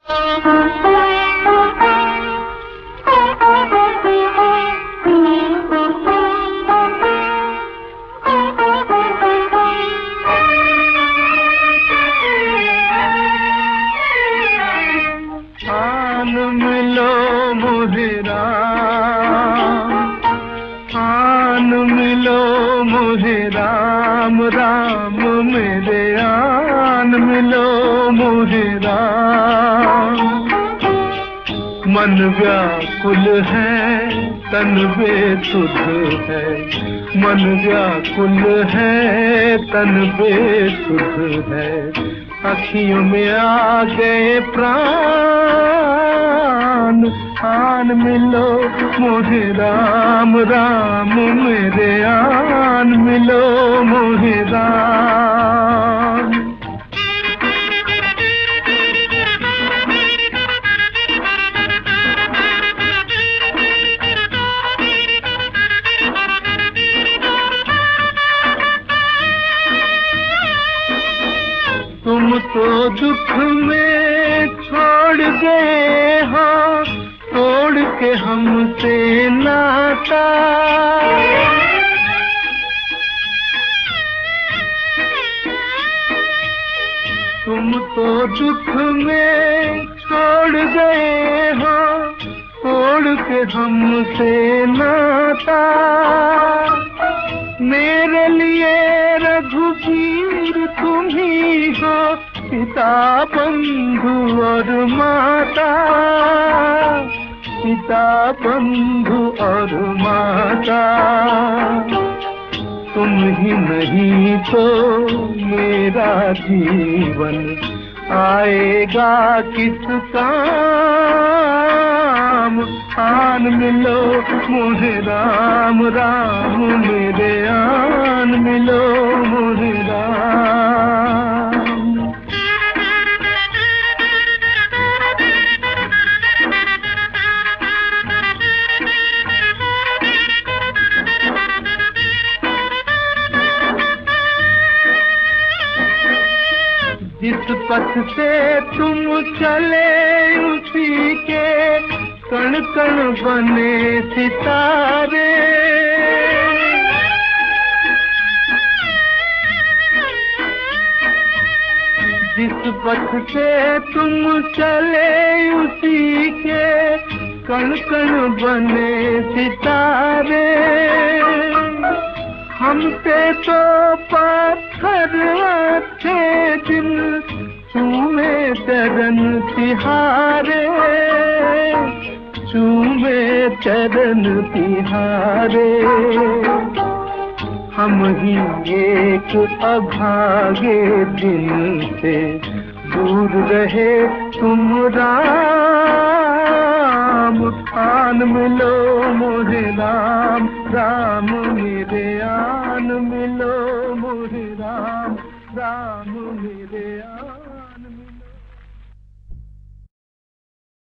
आन मिलो मुझे राम, आन मिलो मुझे राम, राम मेरे आन मिलो मुझे राम। मन व्याकुल है तन बेसुध है, मन व्याकुल है तन बेसुध है, अखियों में आ गए प्राण। आन मिलो मुझे राम, राम मेरे आन मिलो मुझे राम। तुम तो दुख में छोड़ गए हो, तोड़ के हमसे नाता। तुम तो दुख में छोड़ गए हो, तोड़ के हमसे नाता। मेरे लिए रघुवीर तुम ही हो, पिता बंधु और माता, पिता बंधु और माता। तुम ही नहीं तो मेरा जीवन आएगा किस काम। आन मिलो मुझे राम, राम मेरे आन मिलो मुझे राम। जिस पथ से तुम चले उसी के कण कण बने सितारे। जिस पथ से तुम चले उसी के कण कण बने सितारे। हमसे तो पत्थर अच्छे दिन चूमे चरण तिहारे, चूमे चरण तिहारे। हम ही एक अभागे दिन से दूर रहे तुम राम। आन मिलो मुझे राम, राम मेरे आन मिलो मुझे राम, राम मेरे आन।